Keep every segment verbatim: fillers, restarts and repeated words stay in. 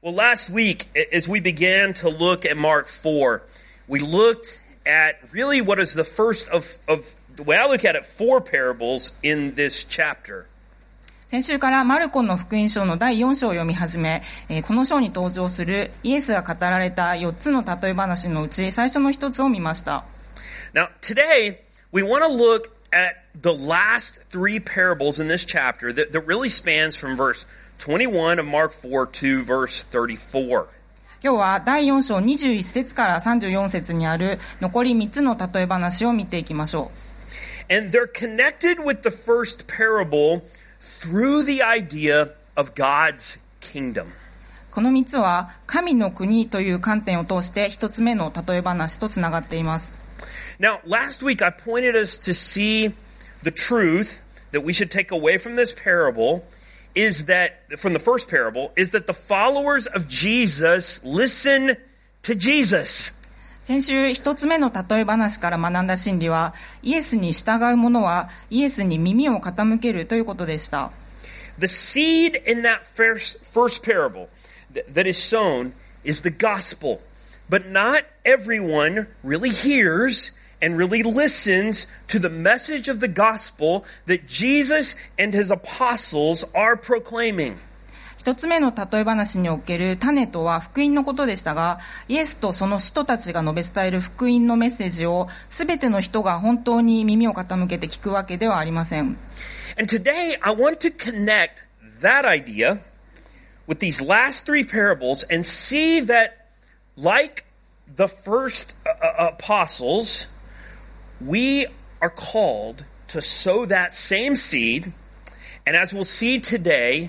Well, last week, as we began to look at Mark four, we looked at really what is the first of, of the way I look at it, four parables in this chapter. 先週からマルコの福音書のだいよん章を読み始め、えー、この章に登場するイエスが語られたよっつの例え話のうち最初の一つを見ました。 Now, today, we want to look at the last three parables in this chapter that, that really spans from verse twenty-one of Mark four to verse thirty-four. 今日はだいよん章にじゅういち節からさんじゅうよん節にある残りみっつの例え話を見ていきましょう。And they're connected with the first parable through the idea of God's kingdom. このみっつは神の国という観点を通して一つ目の例え話とつながっています。 Now, last week I pointed us to see the truth that we should take away from this parable is that, from the first parable, is that the followers of Jesus listen to Jesus. 先週一つ目の例え話から学んだ真理は、イエスに従う者はイエスに耳を傾けるということでした。 The seed in that first, first parable that is sown is the gospel, but not everyone really hears and really listens to the message of the gospel that Jesus and his apostles are proclaiming. 一つ目の例え話における種とは福音のことでしたが、イエスとその使徒たちが述べ伝える福音のメッセージをすべての人が本当に耳を傾けて聞くわけではありません。 And today I want to connect that idea with these last three parables and see that, like the first uh, apostles, we are called to sow that same seed, and as we'll see today,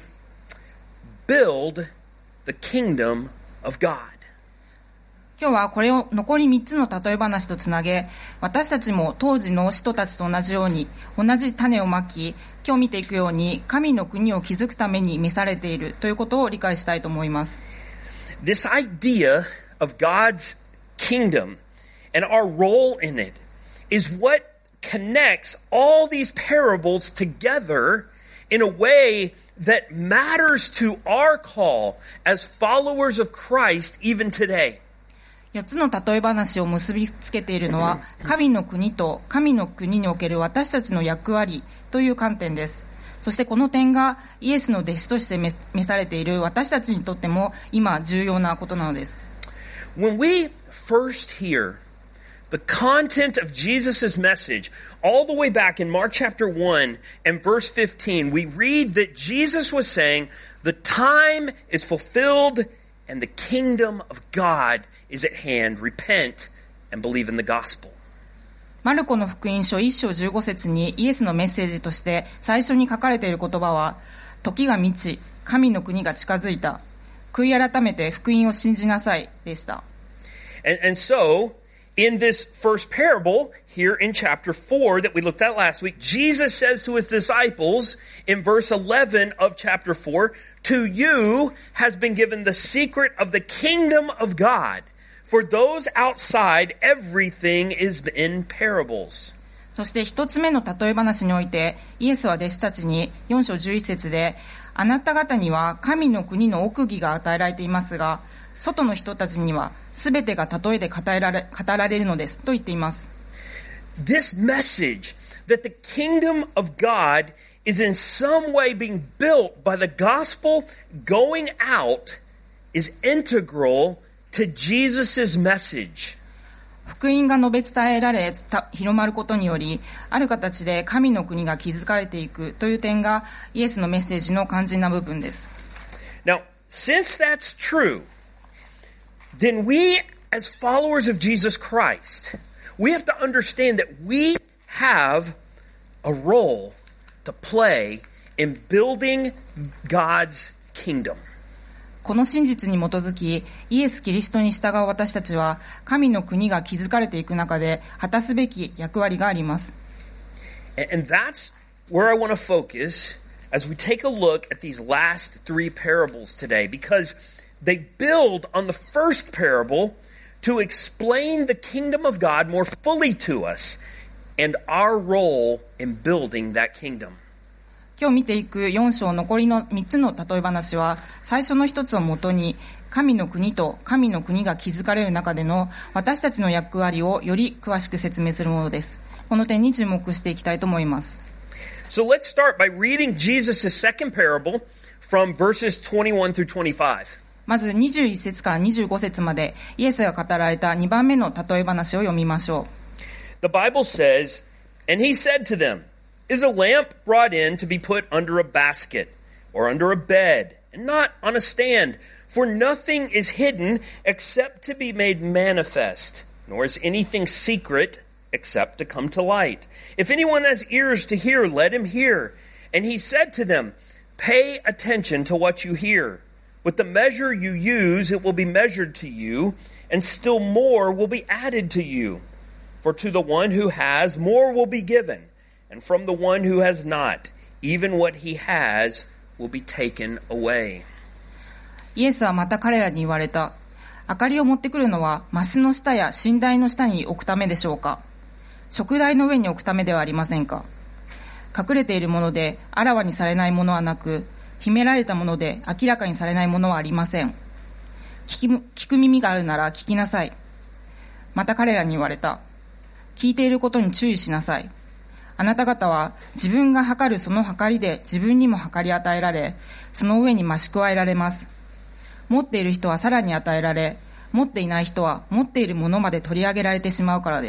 build the kingdom of God. 今日はこれを残りみっつの例え話とつなげ、私たちも当時の使徒たちと同じように同じ種をまき、今日見ていくように神の国を築くために召されているということを理解したいと思います。 This idea of God's kingdom and our role in it is what connects all these parables together in a way that matters to our call as followers of Christ even today. よっつの例え話を結びつけているのは神の国と神の国における私たちの役割という観点です。そしてこの点がイエスの弟子として召されている私たちにとっても今重要なことなのです。 When we first hear the content of Jesus' message, all the way back in Mark chapter one and verse fifteen, we read that Jesus was saying, the time is fulfilled and the kingdom of God is at hand. Repent and believe in the gospel. マルコの福音書いち章じゅうご節にイエスのメッセージとして最初に書かれている言葉は、時が満ち、神の国が近づいた。悔い改めて福音を信じなさいでした。 And, and so, in this first parable, here in chapter four that we looked at last week, Jesus says to his disciples in verse eleven of chapter four, to you has been given the secret of the kingdom of God. For those outside, everything is in parables. そして一つ目の例え話において、イエスは弟子たちによん章じゅういち節で、あなた方には神の国の奥義が与えられていますが、外の人たちにはすべてが例えで語られ、語られるのですと言っています。 This message that the kingdom of God is in some way being built by the gospel going out is integral to Jesus' message. 福音が述べ伝えられ広まることにより、ある形で神の国が築かれていくという点がイエスのメッセージの肝心な部分です。 Now, since that's true, then we, as followers of Jesus Christ, we have to understand that we have a role to play in building God's kingdom. この真実に基づき、イエス・キリストに従う私たちは、神の国が築かれていく中で果たすべき役割があります。 And that's where I want to focus as we take a look at these last three parables today, because they build on the first parable to explain the kingdom of God more fully to us and our role in building that kingdom. 今日見ていくよん章残りのみっつの例え話は、最初の一つをもとに神の国と神の国が築かれる中での私たちの役割をより詳しく説明するものです。この点に注目していきたいと思います。 So let's start by reading Jesus' second parable from verses twenty-one through twenty-five. まずにじゅういち節からにじゅうご節までイエスが語られたにばんめの例え話を読みましょう。The Bible says, And he said to them, Is a lamp brought in to be put under a basket or under a bed, and not on a stand? For nothing is hidden except to be made manifest, nor is anything secret except to come to light. If anyone has ears to hear, let him hear. And he said to them, Pay attention to what you hear. With the measure you use, it will be measured to you, and still more will be added to you. For to the one who has, more will be given, and from the one who has not, even what he has will be taken away. イエスはまた彼らに言われた。明かりを持ってくるのは、マスの下や寝台の下に置くためでしょうか。食台の上に置くためではありませんか。隠れているものであらわにされないものはなく、秘められたもので明らかにされないものはありません。聞き、聞く耳があるなら聞きなさい。また彼らに言われた。聞いていることに注意しなさい。あなた方は自分が測るその測りで自分にも測り与えられ、その上に増し加えられます。持っている人はさらに与えられ、持っていない人は持っているものまで取り上げられてしまうからです。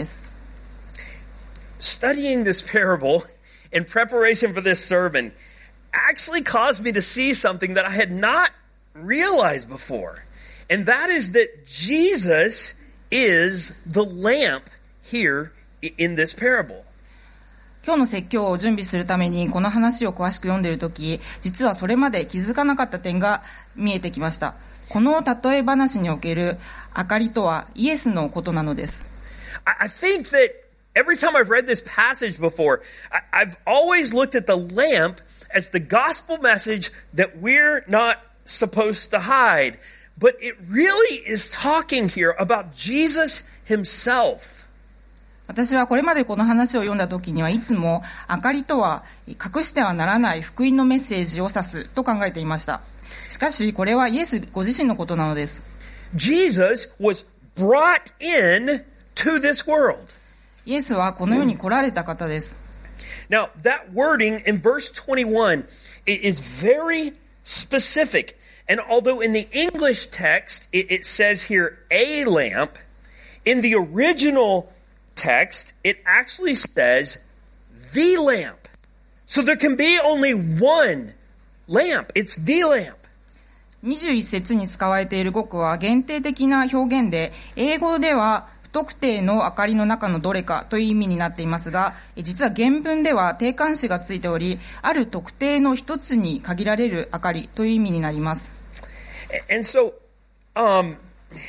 Studying this parable in preparation for this sermon actually caused me to see something that I had not realized before. And that is that Jesus is the lamp here in this parable. 今日の説教を準備するためにこの話を詳しく読んでいるとき、実はそれまで気づかなかった点が見えてきました。この例え話における明かりとはイエスのことなのです。 I think that every time I've read this passage before, I've always looked at the lamp as the gospel message that we're not supposed to hide. But it really is talking here about Jesus himself. 私はこれまでこの話を読んだ時にはいつも明かりとは隠してはならない福音のメッセージを指すと考えていました。しかしこれはイエスご自身のことなのです。 Jesus was brought in to this world. イエスはこの世に来られた方です。 Now, that wording in verse twenty-one is very specific. And although in the English text it, it says here a lamp, in the original text it actually says the lamp. So there can be only one lamp. It's the lamp. にじゅういち節に使われている語句は限定的な表現で、英語では不特定の明かりの中のどれかという意味になっていますが、実は原文では定冠詞がついており、ある特定の一つに限られる明かりという意味になります。 And so, um,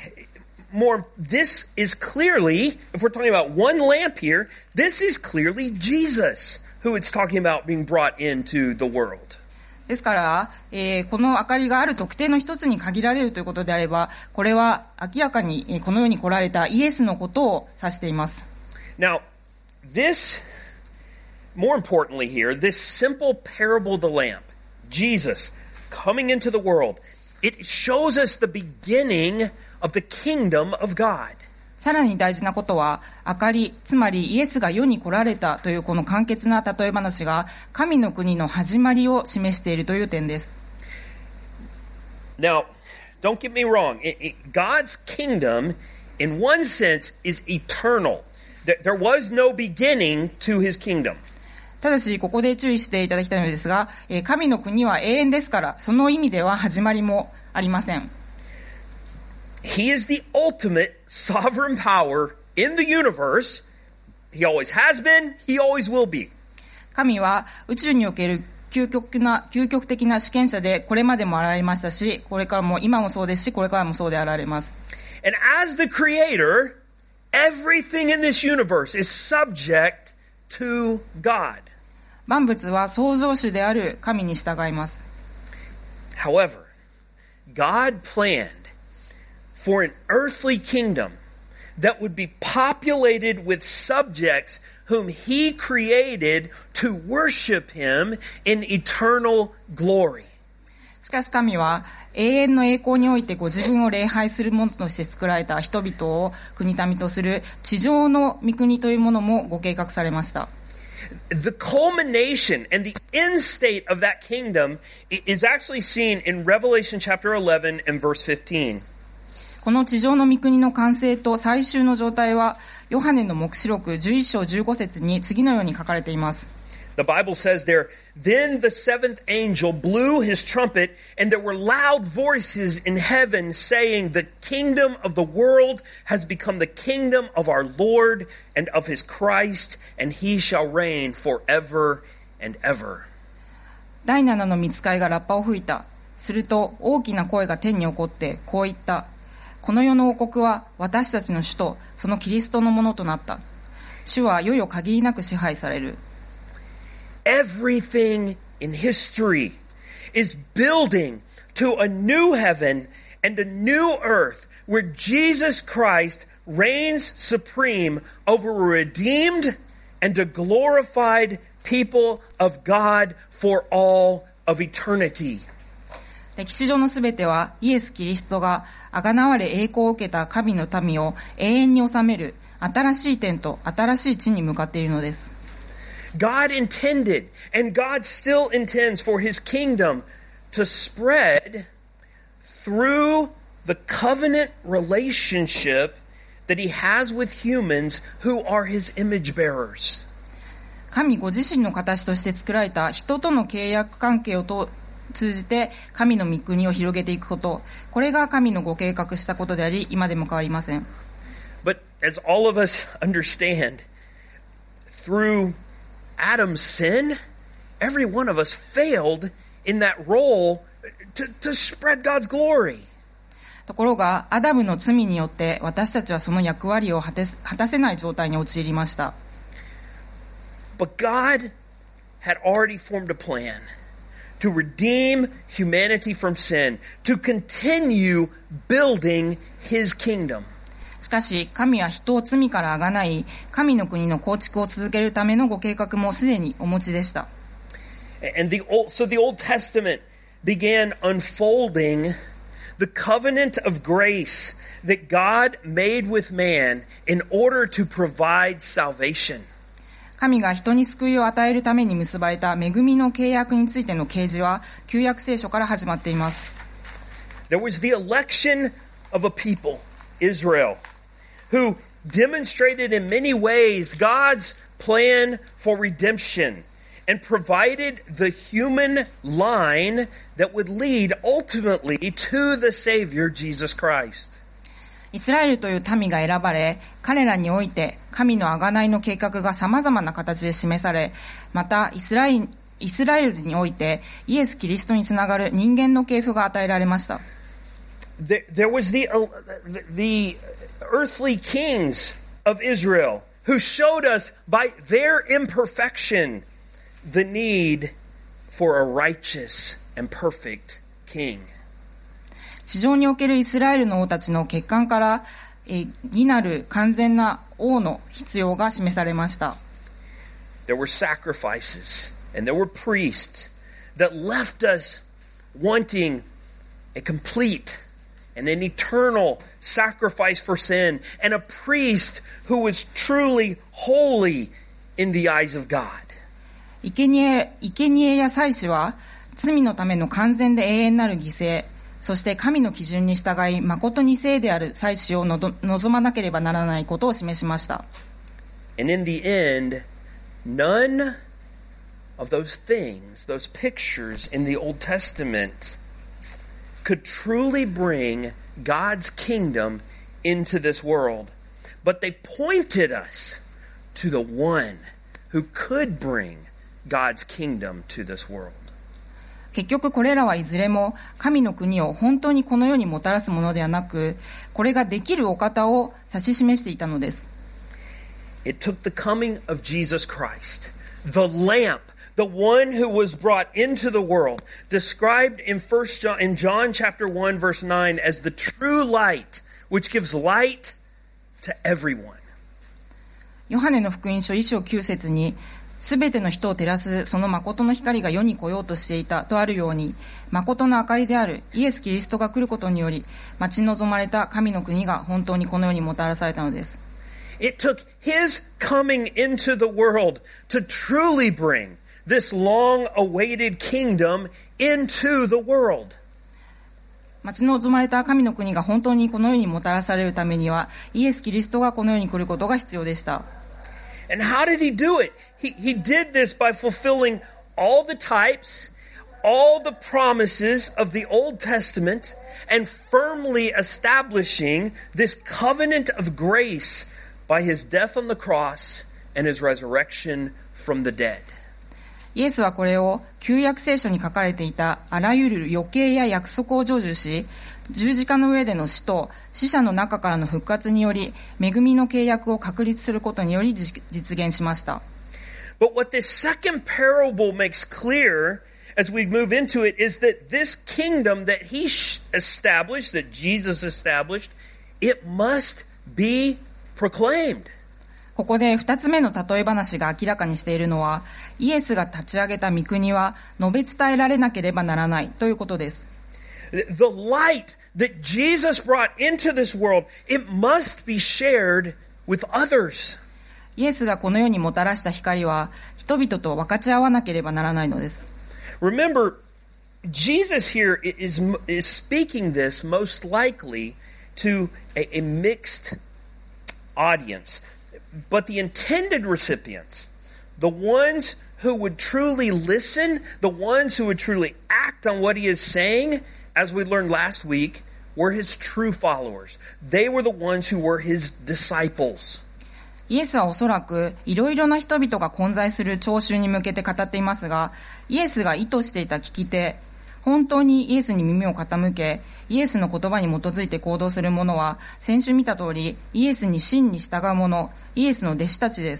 more, this is clearly, if we're talking about one lamp here, this is clearly Jesus who it's talking about being brought into the world. ですから、えー、この明かりがある特定の一つに限られるということであれば、これは明らかに、えー、この世に来られたイエスのことを指しています。 Now, this, more importantly here, this simple parable of the lamp, Jesus coming into the world, it shows us the beginning of the kingdom of God. さらに大事なことは、明かり、つまりイエスが世に来られたというこの簡潔な例え話が神の国の始まりを示しているという点です。 Now, don't get me wrong. It, it, God's kingdom, in one sense, is eternal. There, there was no beginning to his kingdom. ただし、ここで注意していただきたいのですが、神の国は永遠ですから、その意味では始まりもありません。 He is the ultimate sovereign power in the universe. He always has been, he always will be. 神は宇宙における究極な、究極的な主権者で、これまでもあられましたし、これからも、今もそうですし、これからもそうであられます。 And as the creator, everything in this universe is subject to God. 万物は創造主である神に従います。 However, God planned for an earthly kingdom that would be populated with subjects whom he created to worship him in eternal glory. しかし神は永遠の栄光においてご自分を礼拝するものとして作られた人々を国民とする地上の御国というものもご計画されました。 The culmination and the end state of that kingdom is actually seen in Revelation chapter eleven and verse fifteen. この地上の御国の完成と最終の状態は、ヨハネの黙示録じゅういっ章じゅうご節に次のように書かれています。 The Bible says there, then the seventh angel blew his trumpet, and there were loud voices in heaven saying, the kingdom of the world has become the kingdom of our Lord and of his Christ, and he shall reign forever and ever. 第七の御使いがラッパを吹いた。すると大きな声が天に起こってこう言った。この世の王国は私たちの主とそのキリストのものとなった。主は世々限りなく支配される。 Everything in history is building to a new heaven and a new earth where Jesus Christ reigns supreme over a redeemed and a glorified people of God for all of eternity. 歴史上のすべてはイエス・キリストが贖われ栄光を受けた神の民を永遠に治める新しい天と新しい地に向かっているのです。 God intended and God still intends for his kingdom to spread through the covenant relationship that he has with humans who are his image bearers. 神ご自身の形として作られた人との契約関係を通じて神の御国を広げていくこと、これが神のご計画したことであり、今でも変わりません。 But as all of us understand, through Adam's sin, every one of us failed in that role to, to spread God's glory. ところが、アダムの罪によって私たちはその役割を果たせない状態に陥りました。 But God had already formed a plan to redeem humanity from sin, to continue building his kingdom. しかし、神は人を罪からあがない、神の国の構築を続けるためのご計画もすでにお持ちでした。 And the old, so the Old Testament began unfolding the covenant of grace that God made with man in order to provide salvation. 神が人に救いを与えるために結ばれた恵みの契約についての啓示は旧約聖書から始まっています。 There was the election of a people, Israel, who demonstrated in many ways God's plan for redemption and provided the human line that would lead ultimately to the Savior, Jesus Christ. イスラエルという民が選ばれ、彼らにおいて神の贖いの計画が様々な形で示され、またイスラエル、イスラエルにおいてイエス・キリストにつながる人間の系譜が与えられました。 There, there was the, uh, the, the earthly kings of Israel who showed us by their imperfection the need for a righteous and perfect king. 地上におけるイスラエルの王たちの欠陥から、えー、義なる完全な王の必要が示されました。 There were sacrifices and there were priests that left us wanting a complete and an eternal sacrifice for sin and a priest who was truly holy in the eyes of God. 生贄、生贄や祭司は罪のための完全で永遠なる犠牲、そして神の基準に従い誠に聖である祭司をのど望まなければならないことを示しました。 And in the end, none of those things, those pictures in the Old Testament could truly bring God's kingdom into this world. But they pointed us to the one who could bring God's kingdom to this world. 結局これらはいずれも神の国を本当にこの世にもたらすものではなく、これができるお方を指し示していたのです。 It took the coming of Jesus Christ, the lamp, the one who was brought into the world, described in First John, in John chapter one verse nine as the true light, which gives light to everyone. ヨハネの福音書一章九節に、 すべての人を照らすその誠の光が世に来ようとしていたとあるように、誠の明かりであるイエス・キリストが来ることにより、待ち望まれた神の国が本当にこの世にもたらされたのです。 It took his coming into the world to truly bring this long-awaited kingdom into the world. 待ち望まれた神の国が本当にこの世にもたらされるためには、イエス・キリストがこの世に来ることが必要でした。 And how did he do it? He, he did this by fulfilling all the types, all the promises of the Old Testament, and firmly establishing this covenant of grace by his death on the cross and his resurrection from the dead. イエスはこれを旧約聖書に書かれていたあらゆる予定や約束を成就し、十字架の上での死と死者の中からの復活により、恵みの契約を確立することにより実現しました。 But what this second parable makes clear as we move into it is that this kingdom that he established, that Jesus established, it must be proclaimed. ここで二つ目の例え話が明らかにしているのは、イエスが立ち上げた御国は述べ伝えられなければならないということです。 The light that Jesus brought into this world, it must be shared with others. イエスがこの世にもたらした光は人々と分かち合わなければならないのです。 Remember, Jesus here is, is speaking this most likely to a, a mixed audience. But the intended recipients, the ones who would truly listen, the ones who would truly act on what he is saying, as we learned last week, were his true followers. They were the ones who were his disciples. イエスはおそらくいろいろな人々が混在する聴衆に向けて語っていますが、イエスが意図していた聞き手、本当にイエスに耳を傾け、イエスの言葉に基づいて行動する者は、先週見た通り、イエスに真に従う者、イエスの弟子たちです。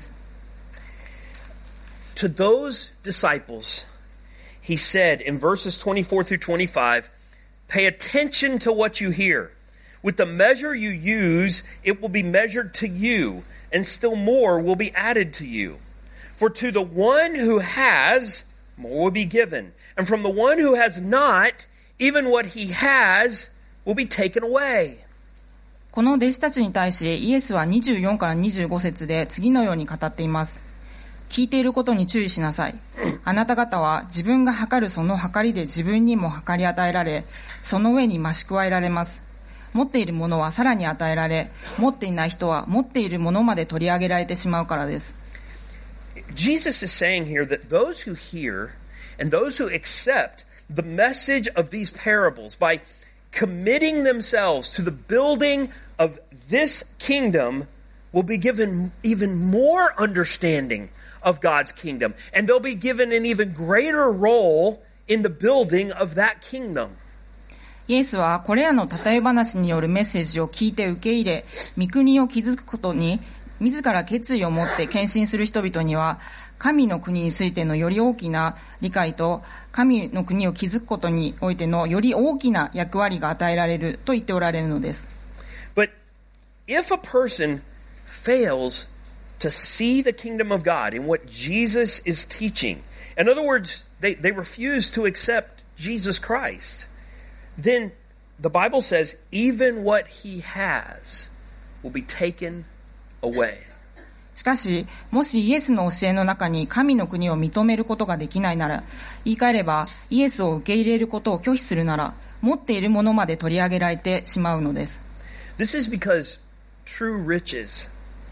To those disciples, he said in verses twenty-four through twenty-five, pay attention to what you hear. With the measure you use, it will be measured to you, and still more will be added to you. For to the one who has, more will be given. And from the one who has not, even what he has will be taken away. この弟子たちに対し、イエスはにじゅうよんからにじゅうご節で次のように語っています。聞いていることに注意しなさい。あなた方は自分が測るその測りで自分にも測り与えられ、その上に増し加えられます。持っているものはさらに与えられ、持っていない人は持っているものまで取り上げられてしまうからです。 Jesus is saying here that those who hear and those who accept the message of these parables by committing themselves to the building of this kingdom will be given even more understanding of God's kingdom, and they'll be given an even greater role in the building of that kingdom. イエスはこれらの例え話によるメッセージを聞いて受け入れ、御国を築くことに自ら決意を持って献身する人々には、神の国についてのより大きな理解と、神の国を築くことにおいてのより大きな役割が与えられると言っておられるのです。 But if a person fails to see the kingdom of God in what Jesus is teaching, in other words, they, they refuse to accept Jesus Christ, then the Bible says even what he has will be taken away. しかし、もしイエスの教えの中に神の国を認めることができないなら、言い換えればイエスを受け入れることを拒否するなら、持っているものまで取り上げられてしまうのです。 This is because true riches,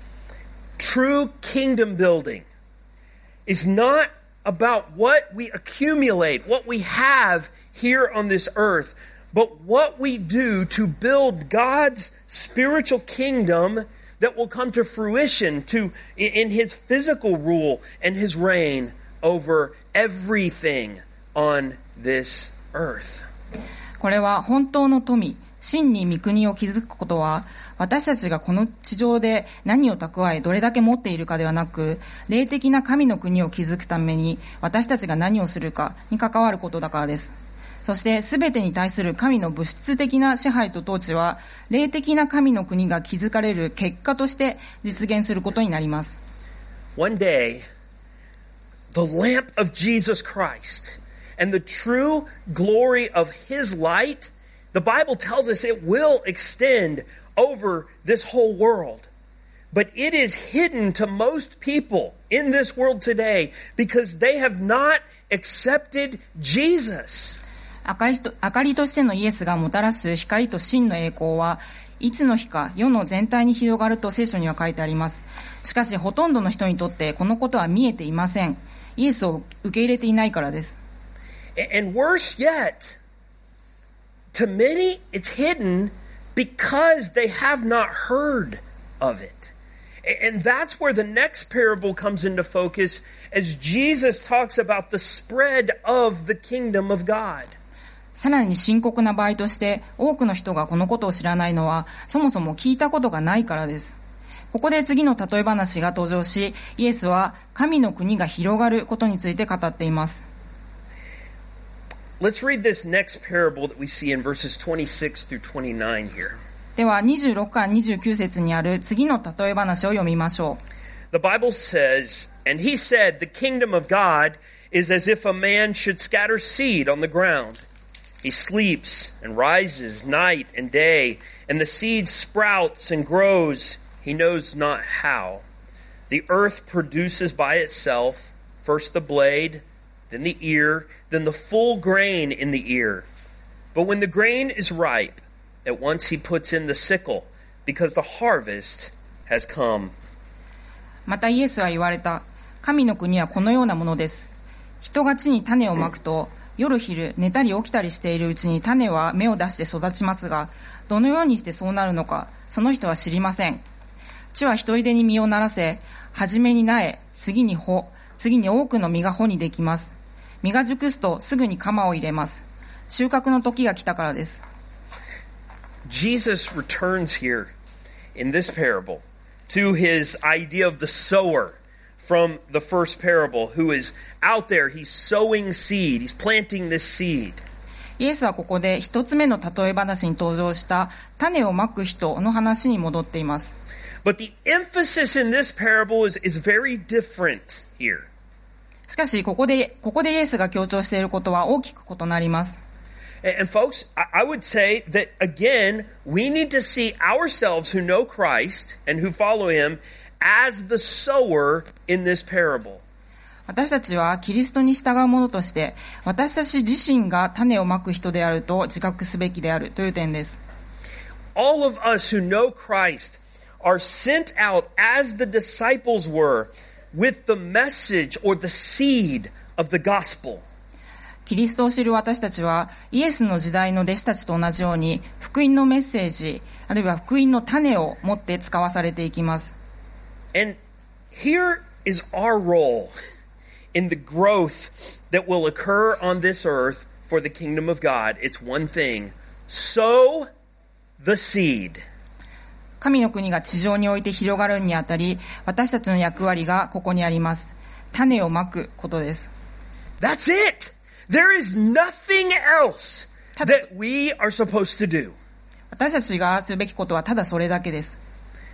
true kingdom building is not about what we accumulate, what we have here on this earth, but what we do to build God's spiritual kingdom that will come to fruition to in his physical rule and his reign over everything on this earth. これは本当の富、真に御国を築くことは、私たちがこの地上で何を蓄えどれだけ持っているかではなく、霊的な神の国を築くために私たちが何をするかに関わることだからです。そして全てに対する神の物質的な支配と統治は、霊的な神の国が築かれる結果として実現することになります。 One day, the lamp of Jesus Christ and the true glory of His light, the Bible tells us it will extend over this whole world. But it is hidden to most people in this world today because they have not accepted Jesus. 明かりと、明かりとしてのイエスがもたらす光と真の栄光はいつの日か世の全体に広がると聖書には書いてあります。しかしほとんどの人にとってこのことは見えていません。イエスを受け入れていないからです。 And worse yet, to many it's hidden because they have not heard of it. And that's where the next parable comes into focus as Jesus talks about the spread of the kingdom of God. さらに深刻な場合として多くの人がこのことを知らないのはそもそも聞いたことがないからです。ここで次の例え話が登場し、イエスは神の国が広がることについて語っています。 Let's read this next parable that we see in verses twenty-six through twenty-nine here. ではにじゅうろくからにじゅうきゅう節にある次の例え話を読みましょう。The Bible says, and he said, the kingdom of God is as if a man should scatter seed on the ground. He sleeps and rises night and day, and the seed sprouts and grows, he knows not how. The earth produces by itself first the blade, then the ear, then the full grain in the ear. But when the grain is ripe, at once he puts in the sickle, because the harvest has come. またイエスは言われた。神の国はこのようなものです。人が地に種をまくと、夜昼寝たり起きたりしているうちに種は芽を出して育ちますが、どのようにしてそうなるのか、その人は知りません。地は一人でに実をならせ、はじめに苗、次に穂、次に多くの実が穂にできます。実が熟すとすぐに鎌を入れます。収穫の時が来たからです。 Jesus returns here in this parable to his idea of the sower from the first parable, who is out there, he's sowing seed, he's planting this seed. イエスはここで一つ目の例え話に登場した種をまく人の話に戻っています。 But the emphasis in this parable is, is very different here. しかしここで、ここでイエスが強調していることは大きく異なります。 And, and folks, I, I would say that again, we need to see ourselves who know Christ and who follow him as the sower in this parable. 私たちはキリストに従う者として私たち自身が種をまく人であると自覚すべきであるという点です。 All of us who know Christ are sent out as the disciples were with the message or the seed of the gospel. キリストを知る私たちはイエスの時代の弟子たちと同じように福音のメッセージあるいは福音の種を持って使わされていきます。 And here is our role in the growth that will occur on this earth for the kingdom of God. It's one thing. Sow the seed. 神の国が地上において広がるにあたり、私たちの役割がここにあります。種をまくことです。 That's it! There is nothing else that we are supposed to do. 私たちがするべきことはただそれだけです。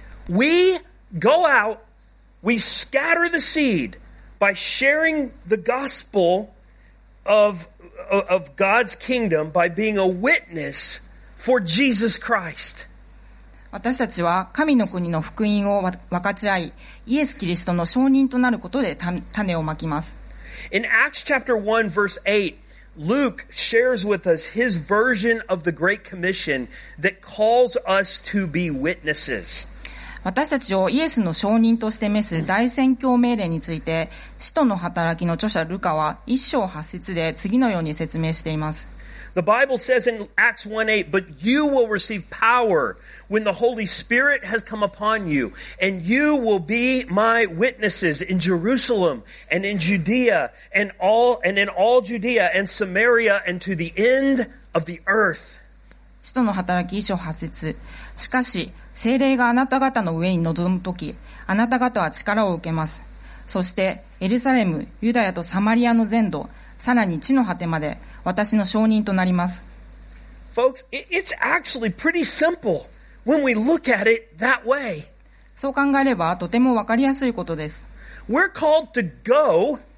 We go out, we scatter the seed by sharing the gospel of, of God's kingdom by being a witness for Jesus Christ. 私たちは神の国の福音を分かち合い、イエス・キリストの証人となることで種をまきます。 In Acts chapter one verse eight, Luke shares with us his version of the Great Commission that calls us to be witnesses. 私たちをイエスの証人として召す大宣教命令について、使徒の働きの著者ルカは一章八節で次のように説明しています。 The Bible says in Acts one eight, but you will receive power when the Holy Spirit has come upon you, and you will be my witnesses in Jerusalem and in Judea and all and in all Judea and Samaria and to the end of the earth. 使徒の働き一章八節。しかし聖霊があなた方の上に臨むとき、あなた方は力を受けます。そしてエルサレム、ユダヤとサマリアの全土、さらに地の果てまで私の証人となります。 Folks, it's actually pretty simple when we look at it that way. そう考えればとてもわかりやすいことです。 We're called to go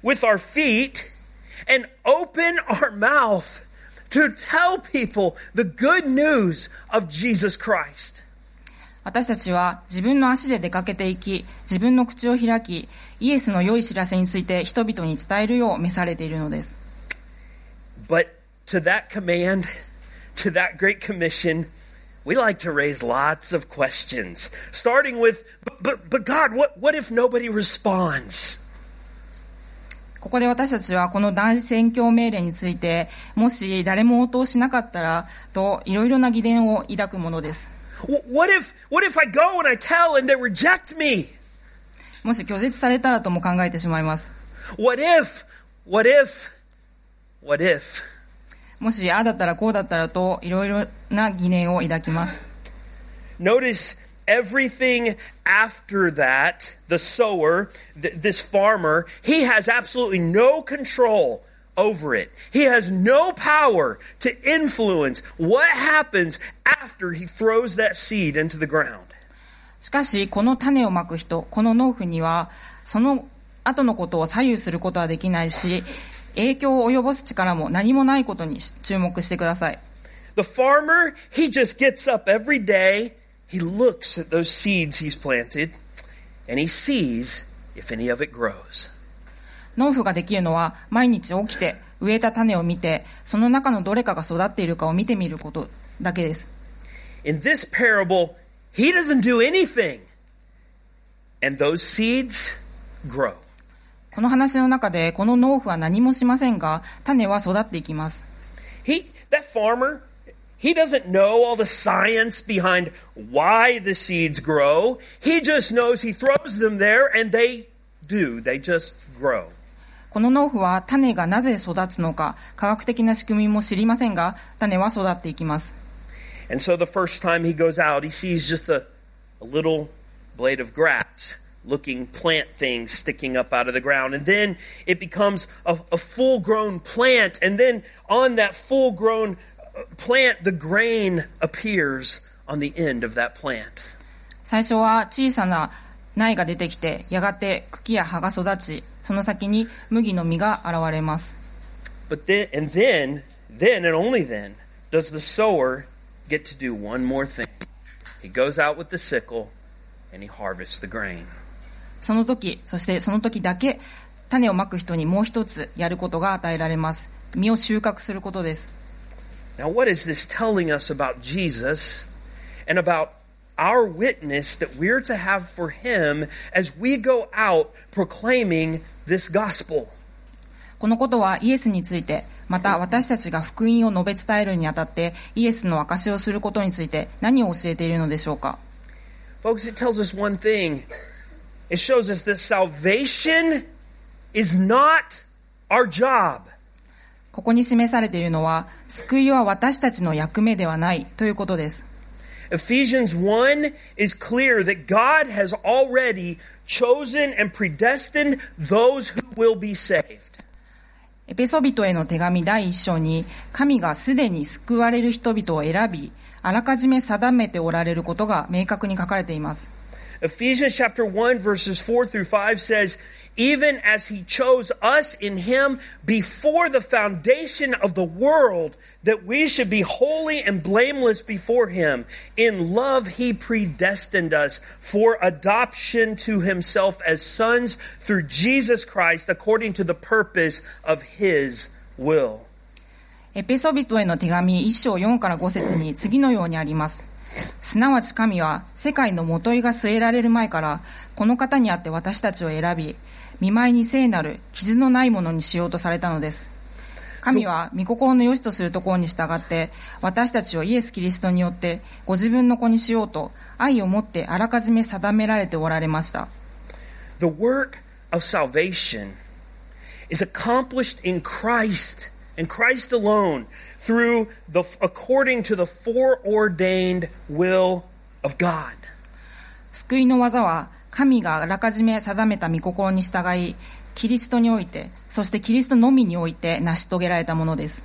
with our feet and open our mouth to tell people the good news of Jesus Christ. 私たちは自分の足で出かけていき、自分の口を開き、イエスの良い知らせについて人々に伝えるよう召されているのです。 But to that command, to that great commission, we like to raise lots of questions, starting with, but, but, but God, what, what if nobody responds? ここで私たちはこの大宣教命令について、もし誰も応答しなかったらといろいろな疑念を抱くものです。 What if, what if I go and I tell and they reject me? もし拒絶されたらとも考えてしまいます。 What if, what if, what if? もしああだったらこうだったらといろいろな疑念を抱きます。 Notice everything after that, the sower, th- this farmer, he has absolutely no control over it. He has no power to influence what happens after he throws that seed into the ground. しかし、この種をまく人、この農夫には、その後のことを左右することはできないし、影響を及ぼす力も何もないことに注目してください。 The farmer, he just gets up every day, he looks at those seeds he's planted, and he sees if any of it grows. 農夫ができるのは毎日起きて植えた種を見てその中のどれかが育っているかを見てみることだけです。 In this parable, he doesn't do anything, and those seeds grow. この話の中でこの農夫は何もしませんが種は育っていきます。 He, that farmer, he doesn't know all the science behind why the seeds grow. He just knows he throws them there and they do. They just grow. この農夫は種がなぜ育つのか科学的な仕組みも知りませんが種は育っていきます。 And so the first time he goes out, he sees just a, a little blade of grass looking plant thing sticking up out of the ground. And then it becomes a, a full-grown plant. And then on that full-grown plant, the grain appears on the end of that plant. 最初は小さな苗が出てきて、やがて茎や葉が育ち、その先に麦の実が現れます。 But then, and then, then and only then, does the sower get to do one more thing. He goes out with the sickle and he harvests the grain. その時、そしてその時だけ種をまく人にもう一つやることが与えられます。実を収穫することです。 Now, what is this telling us about Jesus and about our witness that we're to have for him as we go out proclaiming this gospel? このことはイエスについて、また私たちが福音を述べ伝えるにあたってイエスの証しをすることについて何を教えているのでしょうか。 Folks, it tells us one thing. It shows us that salvation is not our job. ここに示されているのは、救いは私たちの役目ではないということです。 Ephesians one is clear that God has already chosen and predestined those who will be saved. エペソビトへの手紙第一章に、神がすでに救われる人々を選び、あらかじめ定めておられることが明確に書かれています。 Ephesians chapter one verses four through five says, even as he chose us in him before the foundation of the world, that we should be holy and blameless before him. In love he predestined us for adoption to himself as sons through Jesus Christ according to the purpose of his will. エペソビトへの手紙一章よんからご節に次のようにあります。すなわち神は世界のもといが据えられる前からこの方にあって私たちを選び、見舞いに聖なる傷のないものにしようとされたのです。神は御心の良しとするところに従って私たちをイエス・キリストによってご自分の子にしようと愛をもってあらかじめ定められておられました。 The work of salvation is accomplished in Christ and Christ alone through the according to the foreordained will of God. 救いの技は神があらかじめ定めた御心に従い、キリストにおいて、そしてキリストのみにおいて成し遂げられたものです。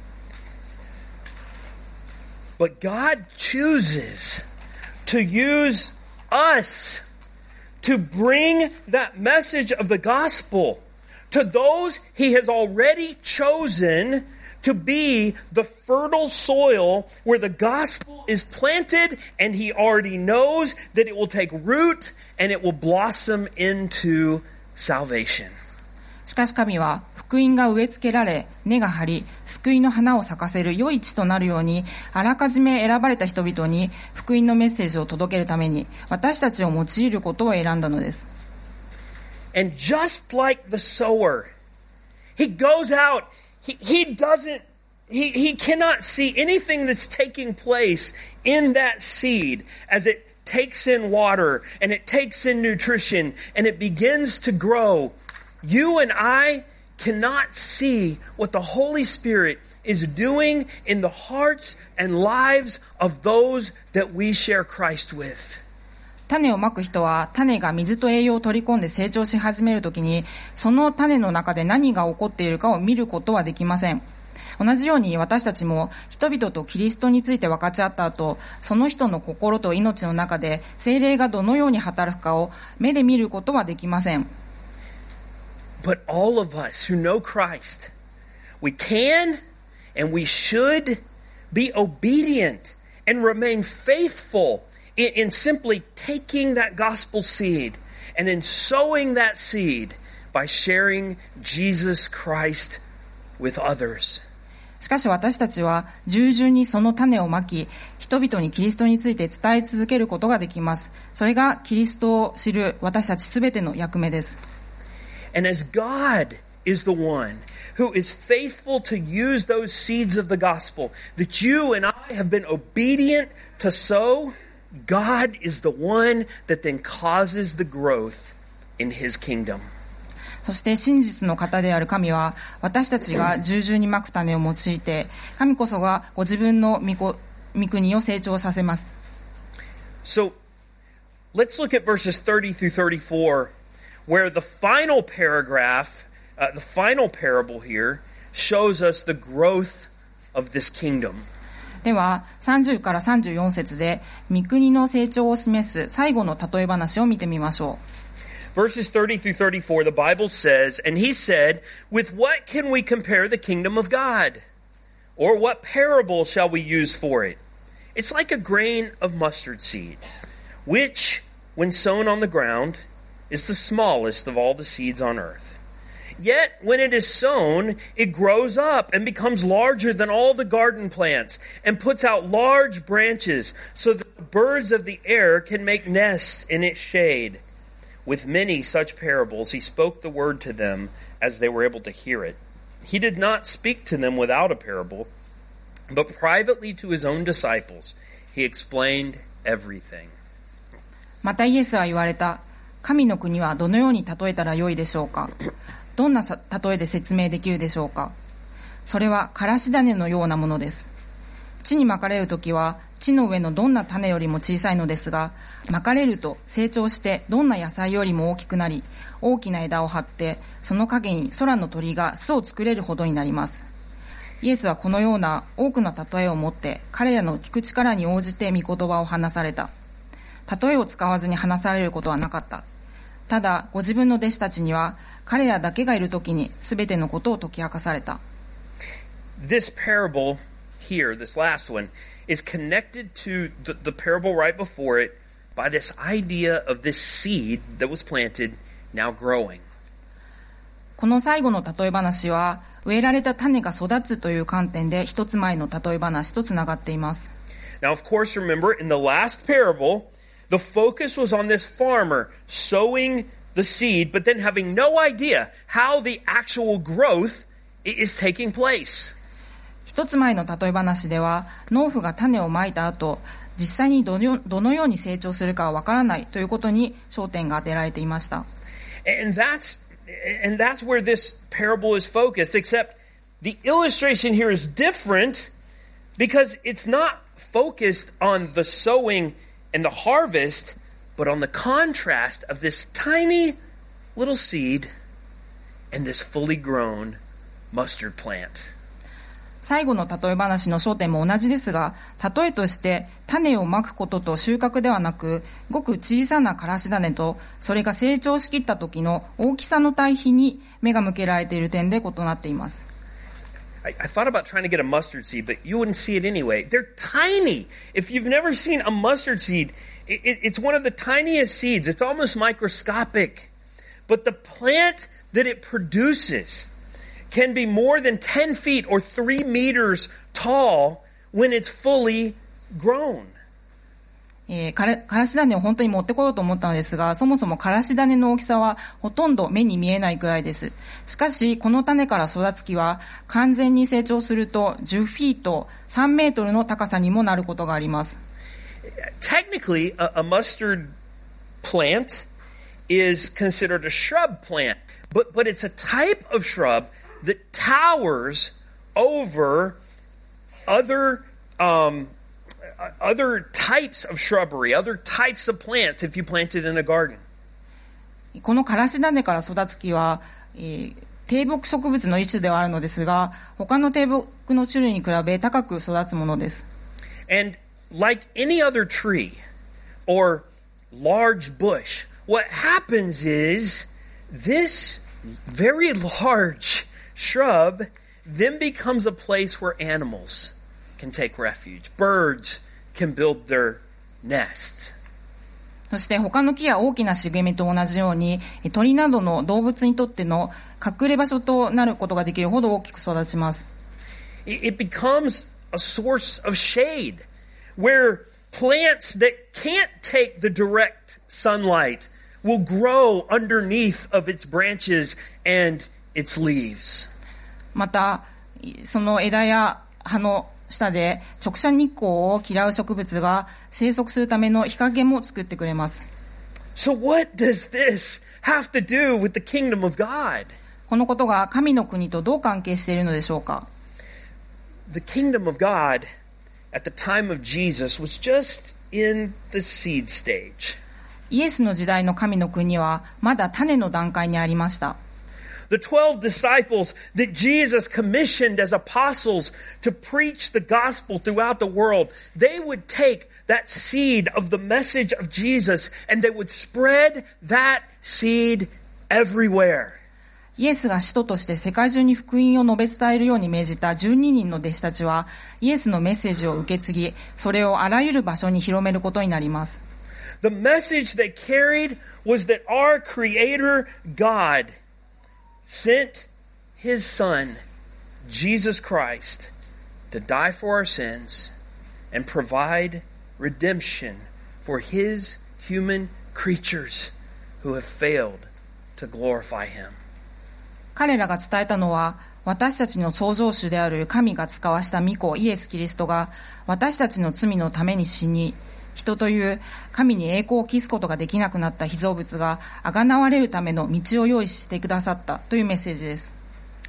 But God chooses to use us to bring that message of the gospel To those he has already chosen to be the fertile soil where the gospel is planted, and he already knows that it will take root and it will blossom into salvation. しかし神は福音が植え付けられ根が張り救いの花を咲かせる良い地となるようにあらかじめ選ばれた人々に福音のメッセージを届けるために私たちを用いることを選んだのです。 And just like the sower, he goes out, he, he doesn't, he, he cannot see anything that's taking place in that seed as it takes in water and it takes in nutrition and it begins to grow. You and I cannot see what the Holy Spirit is doing in the hearts and lives of those that we share Christ with. 種をまく人は種が水と栄養を取り込んで成長し始めるときにその種の中で何が起こっているかを見ることはできません。同じように私たちも人々とキリストについて分かち合った後、その人の心と命の中で聖霊がどのように働くかを目で見ることはできません。 But all of us who know Christ, we can and we should be obedient and remain faithful in, in simply taking that gospel seed and in sowing that seed by sharing Jesus Christ with others. しかし私たちは従順にその種をまき、人々にキリストについて伝え続けることができます。それがキリストを知る私たちすべての役目です。 And as God is the one who is faithful to use those seeds of the gospel that you and I have been obedient to sow, God is the one that then causes the growth in His kingdom. そして真実の方である神は私たちが従順にまく種を用いて神こそがご自分の御子、御国を成長させます。 So let's look at verses thirty through thirty-four, where the final paragraph, uh, the final parable here shows us the growth of this kingdom. ではさんじゅうからさんじゅうよん節で御国の成長を示す最後の例え話を見てみましょう。 Verses thirty through thirty-four, the Bible says, And he said, With what can we compare the kingdom of God? Or what parable shall we use for it? It's like a grain of mustard seed, which, when sown on the ground, is the smallest of all the seeds on earth. Yet, when it is sown, it grows up and becomes larger than all the garden plants, and puts out large branches, so that the birds of the air can make nests in its shade. With many such parables, he spoke the word to them as they were able to hear it. He did not speak to them without a parable, but privately to his own disciples, he explained everything. またイエスは言われた。神の国はどのように例えたらよいでしょうか。どんな例えで説明できるでしょうか。それはからし種のようなものです。地にまかれるときは地の上のどんな種よりも小さいのですが、まかれると成長してどんな野菜よりも大きくなり、大きな枝を張ってその陰に空の鳥が巣を作れるほどになります。イエスはこのような多くの例えをもって彼らの聞く力に応じて御言葉を話された。例えを使わずに話されることはなかった。ただご自分の弟子たちには彼らだけがいるときにすべてのことを解き明かされた。 This parable here, this last one, is connected to the, the parable right before it by this idea of this seed that was planted now growing. この最後の例え話は植えられた種が育つという観点で一つ前の例え話とつながっています。 Now, of course, remember, in the last parable, the focus was on this farmer sowing the seed, but then having no idea how the actual growth is taking place. 一つ前の例え話では農夫が種をまいた後、実際にどの、どのように成長するかはわからないということに焦点が当てられていました。 And that's, and that's where this parable is focused, except the illustration here is different because it's not focused on the sowing and the harvest, but on the contrast of this tiny little seed and this fully grown mustard plant. 最後の例え話の焦点も同じですが、例えとして種をまくことと収穫ではなく、ごく小さなからし種と、それが成長しきった時の大きさの対比に目が向けられている点で異なっています。 I, I thought about trying to get a mustard seed, but you wouldn't see it anyway. They're tiny. If you've never seen a mustard seed, it, it, it's one of the tiniest seeds. It's almost microscopic. But the plant that it produces can be more than ten feet or three meters tall when it's fully grown. えー、からからし種を本当に持ってこようと思ったのですが、そもそもからし種の大きさはほとんど目に見えないくらいです。しかし、この種から育つ木は完全に成長するとじゅうフィート、さんメートルの高さにもなることがあります。 Technically, a, a mustard plant is considered a shrub plant, but, but it's a type of shrub that towers over other um, other types of shrubbery, other types of plants if you plant it in a garden. このからし種から育つ木は、えー、低木植物の一種ではあるのですが、他の低木の種類に比べ高く育つものです。 And like any other tree or large bush, what happens is this very large shrub then becomes a place where animals can take refuge. Birds can build their nests. そして他の木や大きな茂みと同じように、鳥などの動物にとっての隠れ場所となることができるほど大きく育ちます。 It becomes a source of shade where plants that can't take the direct sunlight will grow underneath of its branches and its leaves. また、その枝や葉の下で直射日光を嫌う植物が生息するための日陰も作ってくれます。 So what does this have to do with the kingdom of God? このことが神の国とどう関係しているのでしょうか。 The kingdom of God at the time of Jesus was just in the seed stage. イエスの時代の神の国はまだ種の段階にありました。 The twelve disciples that Jesus commissioned as apostles to preach the gospel throughout the world, they would take that seed of the message of Jesus and they would spread that seed everywhere. イエスが使徒として世界中に福音を述べ伝えるように命じたじゅうににんの弟子たちは、イエスのメッセージを受け継ぎ、それをあらゆる場所に広めることになります。 The message they carried was that our Creator God sent His Son, Jesus Christ, to die for our sins and provide redemption for His human creatures who have failed to glorify Him. 彼らが伝えたのは、私たちの創造主である神が使わした御子イエス・キリストが私たちの罪のために死に、人という神に栄光を期すことができなくなった被造物があがなわれるための道を用意してくださったというメッセージです。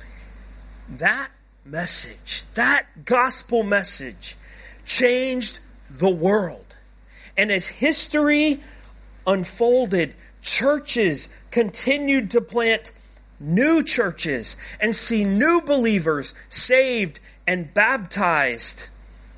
That message, that gospel message changed the world. And as history unfolded, churches continued to plant new churches and see new believers saved and baptized.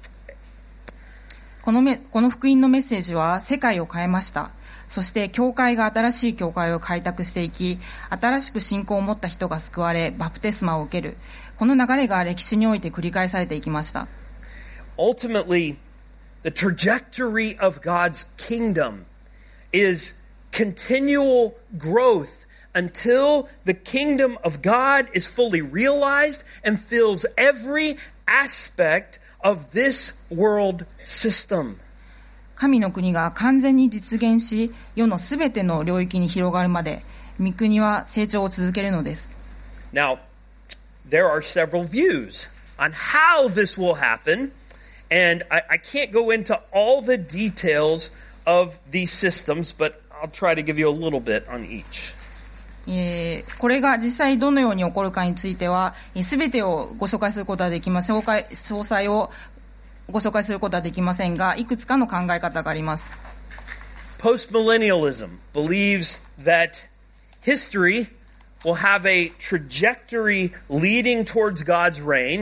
このめ、この福音のメッセージは世界を変えました。そして教会が新しい教会を開拓していき、新しく信仰を持った人が救われ、バプテスマを受ける。この流れが歴史において繰り返されていきました。 Ultimately, the trajectory of God's kingdom is continual growth until the kingdom of God is fully realized and fills every aspect of this world system. 神の国が完全に実現し、世のすべての領域に広がるまで、御国は成長を続けるのです。 Now, there are several views on how this will happen, and I, I can't go into all the details of these systems, but I'll try to give you a little bit on each. えー、これが実際どのように起こるかについては、すべてをご紹介することはできません。紹介、詳細をご紹介することはできませんが、いくつかの考え方があります。 Postmillennialism believes that history will have a trajectory leading towards God's reign,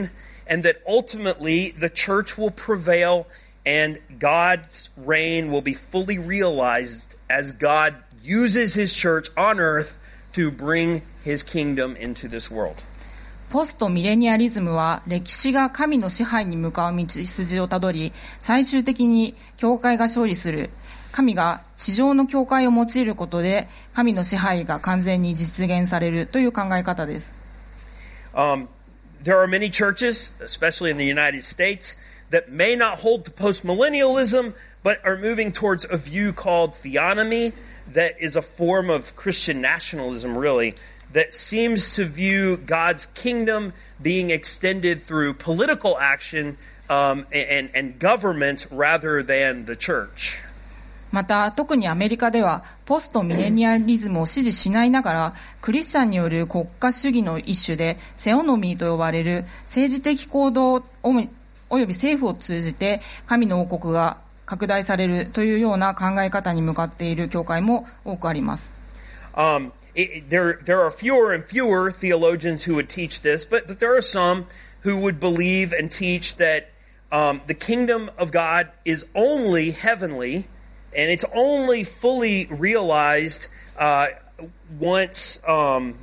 and that ultimately the church will prevail and God's reign will be fully realized as God uses his church on earth to bring his kingdom into this world. ポストミレニアリズムは歴史が神の支配に向かう道筋をたどり、最終的に教会が勝利する。神が地上の教会を用いることで神の支配が完全に実現されるという考え方です。 Um, there are many churches, especially in the United States, that may not hold to postmillennialism, but are moving towards a view called theonomy, that is a form of Christian nationalism, really, that seems to view God's kingdom being extended through political action um, and, and government rather than the church. また、特にアメリカでは、ポストミレニアリズムを支持しないながら、クリスチャンによる国家主義の一種で、セオノミーと呼ばれる政治的行動および政府を通じて神の王国が拡大されるというような考え方に向かっている教会も多くあります。 Um, it, there, there are fewer and fewer theologians who would teach this, but, but there are some who would believe and teach that um, the kingdom of God is only heavenly, and it's only fully realized uh, once um,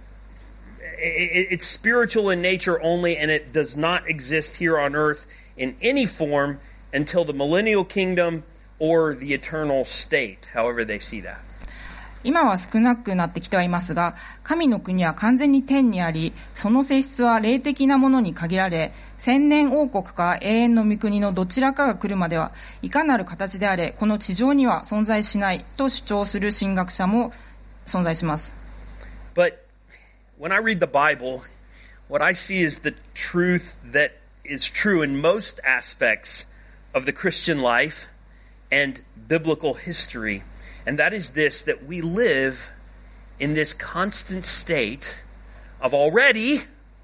it, it's spiritual in nature only, and it does not exist here on earth in any form until the millennial kingdom or the eternal state, however they see that. 今は少なくなってきてはいますが、神の国は完全に天にあり、その性質は霊的なものに限られ、千年王国か永遠の御国のどちらかが来るまではいかなる形であれ、この地上には存在しないと主張する神学者も存在します。 But when I read the Bible, what I see is the truth that is true in most aspects of the Christian life and biblical history. And that is this, that we live in this constant state of already,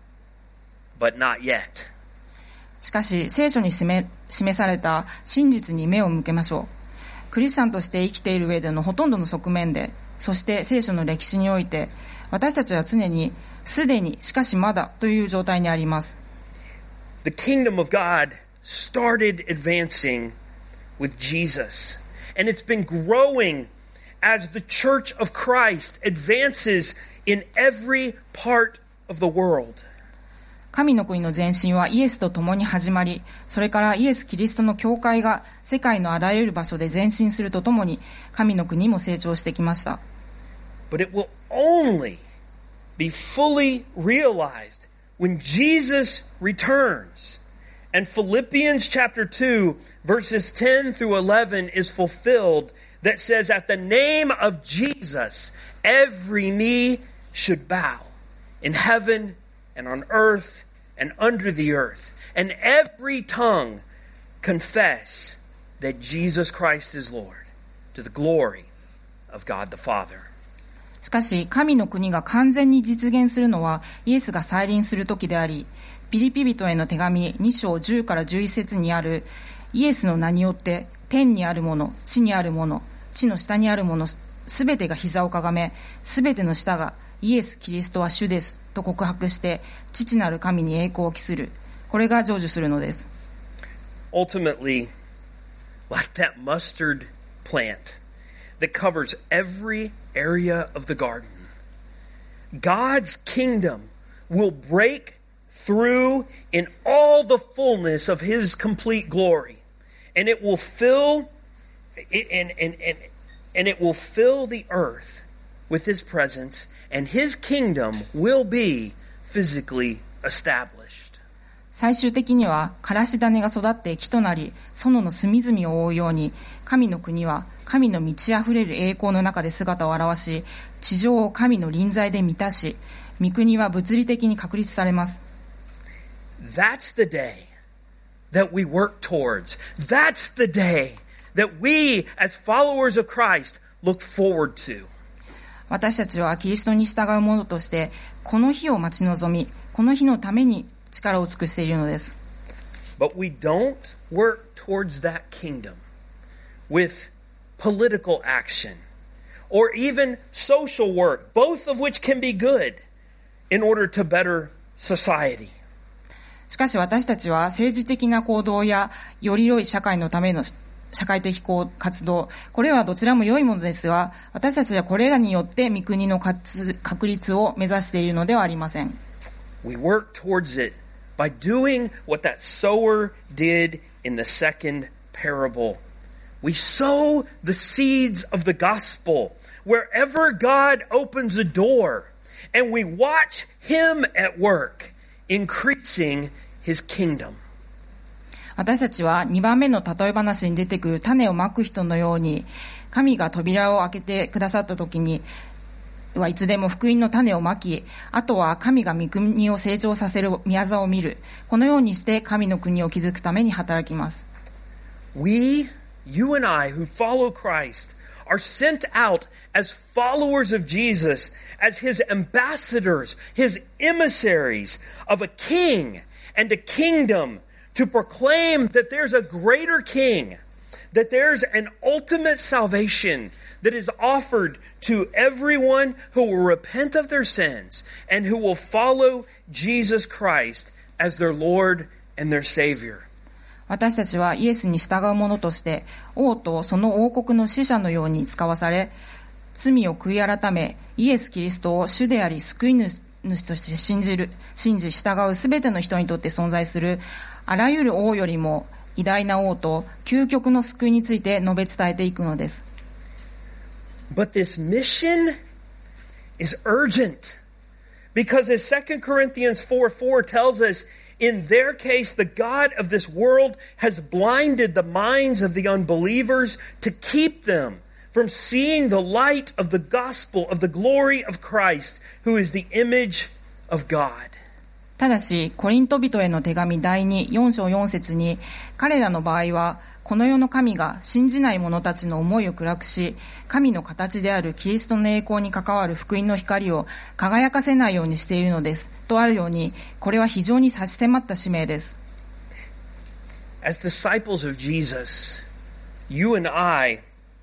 but not yet. しかし、聖書に示された真実に目を向けましょう。クリスチャンとして生きている上でのほとんどの側面で、そして聖書の歴史において、私たちは常に、すでに、しかしまだという状態にあります。 The kingdom of God started advancing with Jesus. And it's been growing as the church of Christ advances in every part of the world. 神の国の前進はイエスと共に始まり、それからイエス・キリストの教会が世界のあらゆる場所で前進するとともに、神の国も成長してきました。 But it will only be fully realized when Jesus returns. And Philippians chapter two, verses ten through eleven is fulfilled that says, at the name of Jesus, every knee should bow in heaven and on earth and under the earth, and every tongue confess that Jesus Christ is Lord, to the glory of God the Father. しかし、神の国が完全に実現するのはイエスが再臨する時であり、ピリピ人への手紙に章じゅうからじゅういち節にあるイエスの名によって天にあるもの、地にあるもの、地の下にあるもの、すべてが膝をかがめ、すべての舌がイエス・キリストは主ですと告白して父なる神に栄光を期する。これが成就するのです。 Ultimately, like that mustard plant that covers every area of the garden, God's kingdom will break through in all the fullness of His complete glory, and it will fill and and and and it will fill the earth with His presence, and His kingdom will be physically established. 最終的にはからし種が育って木となり、園の隅々を覆うように、神の国は神の満ち溢れる栄光の中で姿を現し、地上を神の臨在で満たし、御国は物理的に確立されます。 That's the day that we work towards. That's the day that we, as followers of Christ, look forward to. 私たちはキリストに従う者として、この日を待ち望み、この日のために力を尽くしているのです。 But we don't work towards that kingdom with political action or even social work, both of which can be good in order to better society. しかし私たちは政治的な行動やより良い社会のための社会的活動、これはどちらも良いものですが、私たちはこれらによって御国の確立を目指しているのではありません。 We work towards it by doing what that sower did in the second parable. We sow the seeds of the gospel wherever God opens a door, and we watch Him at work, increasing His kingdom. 私たちはにばんめの例え話に出てくる種をまく人のように、神が扉を開けてくださった時にはいつでも福音の種をまき、あとは神が御国を成長させる宮沢を見る。このようにして神の国を築くために働きます。 We, you and I who follow Christ, are sent out as followers of Jesus, as His ambassadors, His emissaries of a king and a kingdom, to proclaim that there's a greater king, that there's an ultimate salvation that is offered to everyone who will repent of their sins and who will follow Jesus Christ as their Lord and their Savior. 私たちはイエスに従う者として王とその王国の使者のように使わされ、罪を悔い改めイエス・キリストを主であり救い主として信じる信じ従うすべての人にとって存在するあらゆる王よりも偉大な王と究極の救いについて述べ伝えていくのです。 But this mission is urgent, because as Second Corinthians four four tells us, in their case, the God of this world has blinded the minds of the unbelievers to keep them from seeing the light of the gospel of the glory of Christ, who is the image of God. ただし、コリント人への手紙だいによん章よん節に、彼らの場合は、この世の神が信じない者たちの思いを暗くし、神の形であるキリストの栄光に関わる福音の光を輝かせないようにしているのです。とあるように、これは非常に差し迫った使命です。 As disciples of Jesus, you and I,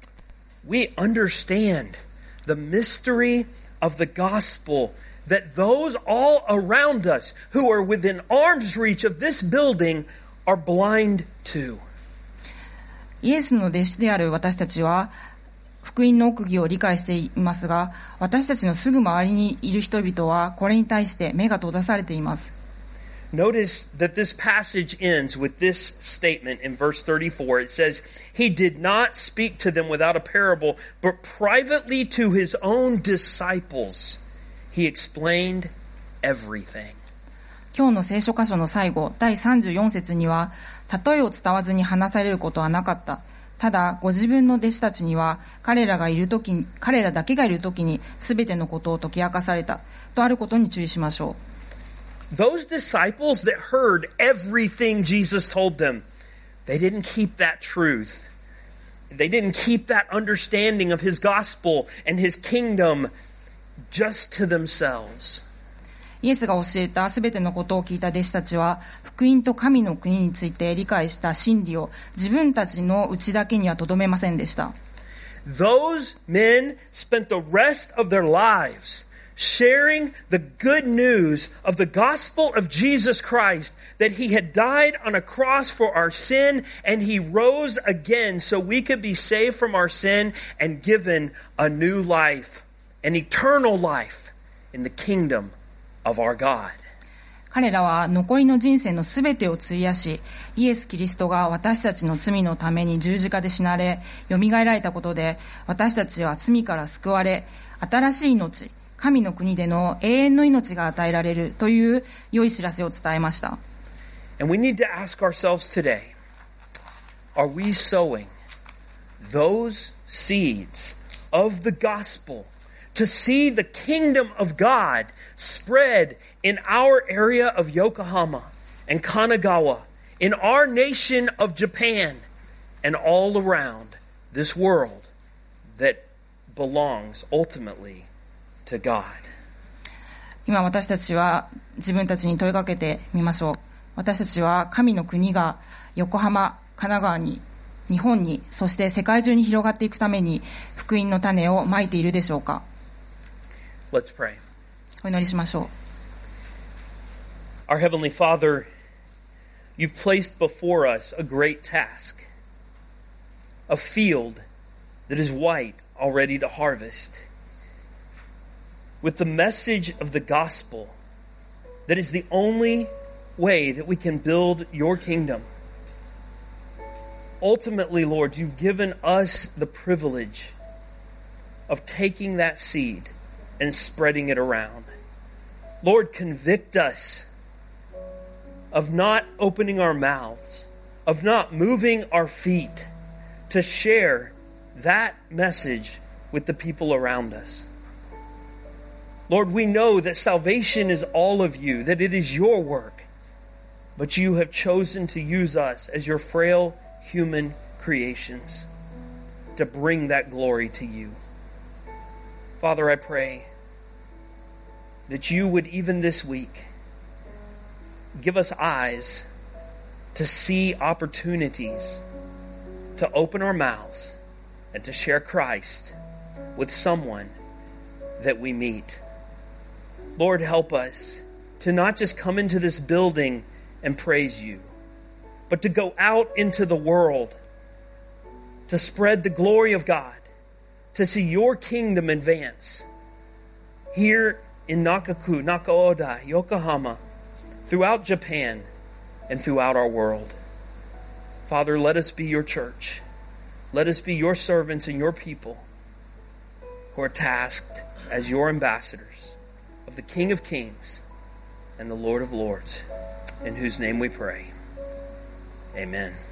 we understand the mystery of the gospel that those all around us who are within arm's reach of this building are blind to. イエスの弟子である私たちは福音の奥義を理解していますが、私たちのすぐ周りにいる人々はこれに対して目が閉ざされています。 Notice that this passage ends with this statement in verse thirty-four. It says, He did not speak to them without a parable, but privately to His own disciples He explained everything. 今日の聖書箇所の最後、だいさんじゅうよん節には、例えを伝わずに話されることはなかった。ただ、ご自分の弟子たちには、彼らがいるときに、彼らだけがいるときに、すべてのことを解き明かされた。とあることに注意しましょう。Those disciples that heard everything Jesus told them, they didn't keep that truth. They didn't keep that understanding of His gospel and His kingdom just to themselves. イエスが教えたすべてのことを聞いた弟子たちは、福音と神の国について理解した真理を自分たちのうちだけにはとどめませんでした。 Those men spent the rest of their lives sharing the good news of the gospel of Jesus Christ, that He had died on a cross for our sin and He rose again so we could be saved from our sin and given a new life, an eternal life in the kingdom of our God. 彼らは残りの人生のすべてを費やし、イエス・キリストが私たちの罪のために十字架で死なれ、蘇られたことで、私たちは罪から救われ、新しい命、神の国での永遠の命が与えられるという良い知らせを伝えました。 And we need to ask ourselves today, are we sowing those seeds of the gospel to see the kingdom of God spread in our area of Yokohama and Kanagawa, in our nation of Japan, and all around this world that belongs ultimately to God? 今私たちは自分たちに問いかけてみましょう。私たちは神の国が横浜、神奈川に、日本に、そして世界中に広がっていくために福音の種をまいているでしょうか。 Let's pray. お祈りしましょう。 Our Heavenly Father, you've placed before us a great task, a field that is white, all ready to harvest, with the message of the gospel that is the only way that we can build your kingdom. Ultimately, Lord, you've given us the privilege of taking that seed and spreading it around. Lord, convict us of not opening our mouths, of not moving our feet to share that message with the people around us. Lord, we know that salvation is all of you, that it is your work, but you have chosen to use us as your frail human creations to bring that glory to you. Father, I pray that you would, even this week, give us eyes to see opportunities to open our mouths and to share Christ with someone that we meet. Lord, help us to not just come into this building and praise you, but to go out into the world to spread the glory of God, to see your kingdom advance here in Nakaku, Nakaoda, Yokohama, throughout Japan, and throughout our world. Father, let us be your church. Let us be your servants and your people who are tasked as your ambassadors of the King of Kings and the Lord of Lords, in whose name we pray. Amen.